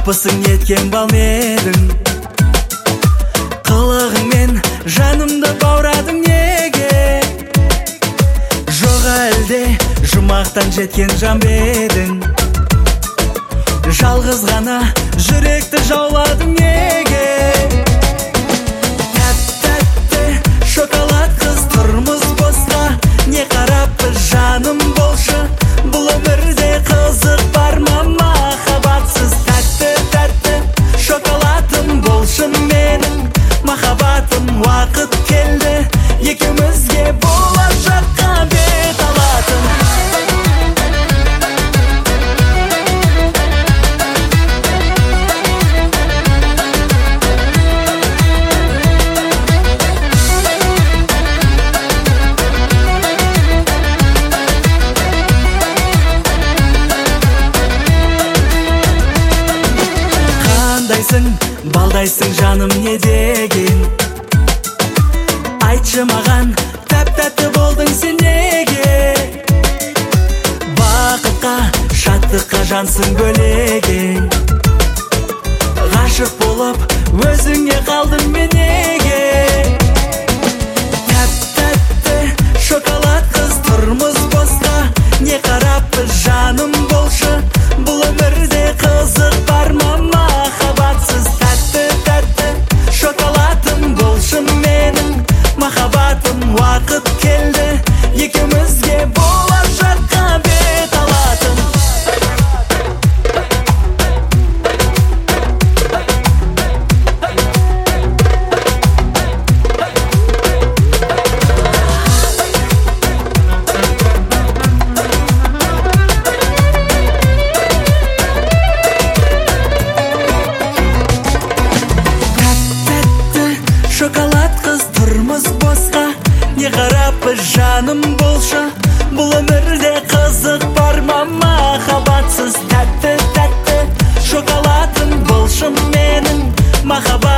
Таппысың еткен бал менің, қылығыңмен жанымды баурадың неге? Жоқ әлде жұмақтан жеткен жан бедің, жалғыз ғана жүректі жауладың неге? Тәп-тәтті шоколад қыз тұрмыз босқа, не қараппыз жаным болшы, бұл өмірде қызық бар ма махаббатсыз? Тәтті шоколадым болшы менің махаббатым, уақыт келді екеумізге болашаққа бет алатын. Балдайсың жаным не деген? Айтшы маған, тәп-тәтті болдың сен неге? Бақытқа, шаттыққа жансың бөлеген, ғашық болып өзіңе қалдым мен неге? Тәп-тәтті шоколад қыз тұрмыз босқа, не қараппыз жаным болшы, бұл өмірде қызық бар ма махаббатсыз? Шоколадым болшы менің махаббатым, уақыт келді екеумізге болашаққа бет алатын. Шоколад қыз тұрмыз босқа, не қараппыз жаным болшы, бұл өмірде қызық бар ма махаббатсыз? Тәтті шоколадым болшы менің махаббатым,